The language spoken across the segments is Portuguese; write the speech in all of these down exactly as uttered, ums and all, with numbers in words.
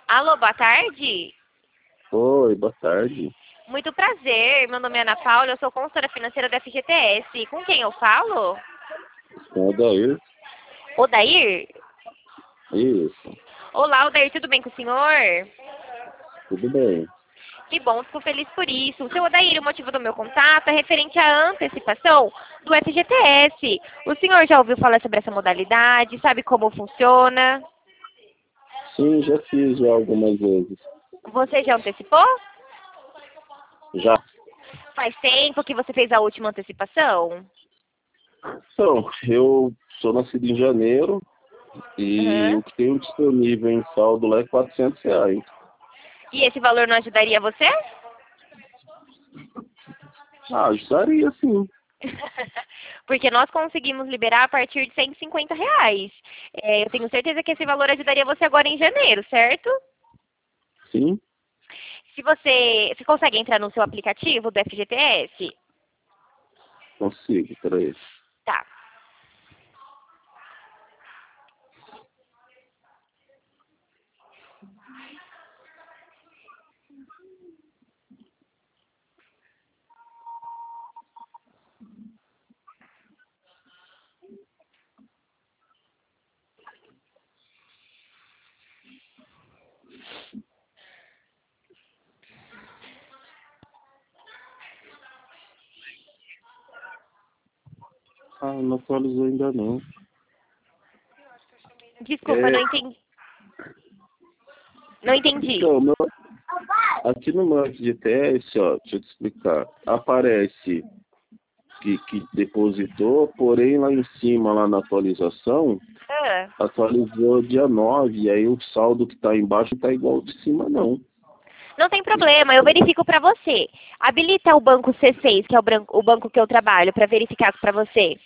Alô, boa tarde. Oi, boa tarde. Muito prazer, meu nome é Ana Paula, eu sou consultora financeira da F G T S. Com quem eu falo? Com o Odair. Odair? Isso, Olá, Odair, tudo bem com o senhor? tudo bem. Que bom, fico feliz por isso. Seu Odair, o motivo do meu contato é referente à antecipação do F G T S. O senhor já ouviu falar sobre essa modalidade? Sabe como funciona? Sim, já fiz já algumas vezes. Você já antecipou? Já. Faz tempo que você fez a última antecipação? Então, eu sou nascido em janeiro e Uhum. o que tenho disponível em saldo lá é quatrocentos reais. E esse valor não ajudaria você? Ah, ajudaria sim. Porque nós conseguimos liberar a partir de cento e cinquenta reais. É, eu tenho certeza que esse valor ajudaria você agora em janeiro, certo? Sim, Se você, você consegue entrar no seu aplicativo do F G T S? consigo, peraí. Tá. Ah, não atualizou ainda não. Desculpa, É, não entendi. Não entendi. então, meu, aqui no meu F G T S, ó, deixa eu te explicar. Aparece que, que depositou, porém lá em cima, lá na atualização, Ah, atualizou dia nove, e aí o saldo que está embaixo está igual ao de cima, não. não tem problema, eu verifico para você. Habilita o banco C seis, que é o, branco- o banco que eu trabalho, para verificar para você.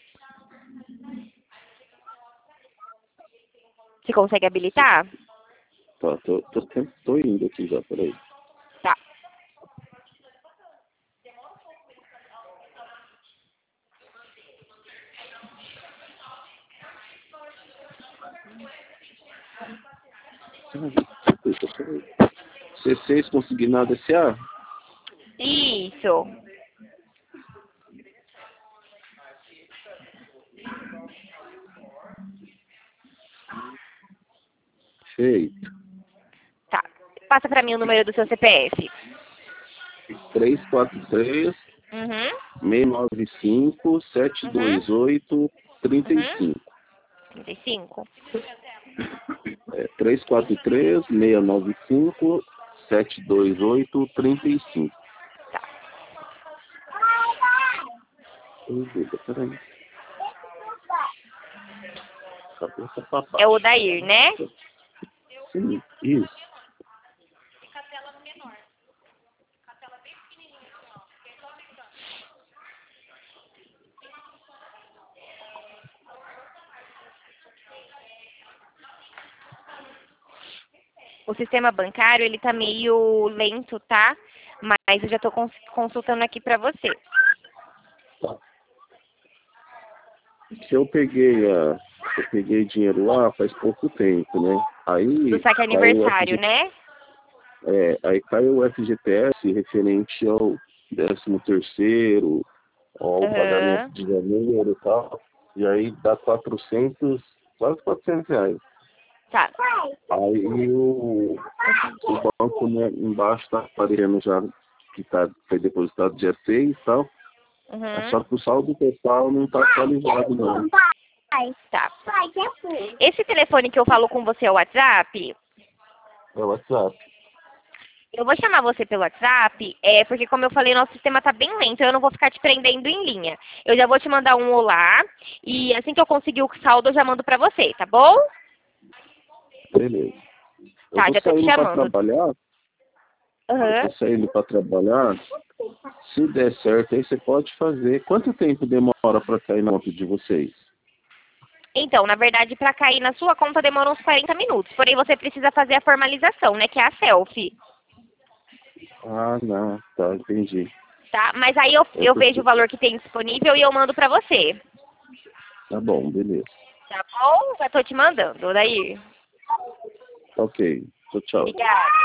Você consegue habilitar? Tá, tô, tô, tô indo aqui já, peraí. Tá. Eita, peraí. C seis consignado S A? Isso. Feito. Tá. Passa para mim o número do seu C P F. três quatro três, Uhum. seis nove cinco, sete Uhum. dois oito, três Uhum. cinco. trinta e cinco. É, três quatro três, seis nove cinco, sete dois oito, três cinco. Tá. Eita, peraí. Cabeça papai. É o Dair, né? Sim, isso. O sistema bancário, ele tá meio lento, tá? Mas eu já tô cons- consultando aqui para você. Tá. Que eu peguei a, eu peguei dinheiro lá faz pouco tempo, né? Do Aí saque caiu o aniversário, F G, né? é, aí caiu o F G T S referente ao décimo terceiro, ao pagamento Aham. de janeiro e tal. E aí dá quatrocentos, quase quatrocentos reais. Tá. Aí o, o banco, né, embaixo tá aparecendo já que tá, foi depositado dia seis e tal. É Uhum. só que o saldo total não tá atualizado não. Tá. Esse telefone que eu falo com você é o WhatsApp? É o WhatsApp. Eu vou chamar você pelo WhatsApp, é porque como eu falei, nosso sistema tá bem lento, eu não vou ficar te prendendo em linha. Eu já vou te mandar um olá e assim que eu conseguir o saldo eu já mando pra você, tá bom? Beleza. Eu Tá, vou já tô te saindo para chamando. trabalhar, eu Aham. tô saindo para trabalhar. Se der certo, aí você pode fazer. Quanto tempo demora para cair na conta de vocês? Então, na verdade, pra cair na sua conta demora uns quarenta minutos, porém você precisa fazer a formalização, né, que é a selfie, Ah, não, tá, entendi. tá? Mas aí eu, Eu eu tô... vejo o valor que tem disponível e eu mando pra você. Tá bom, beleza. Tá bom? Já tô te mandando, daí. Ok. Tchau, tchau. Obrigada.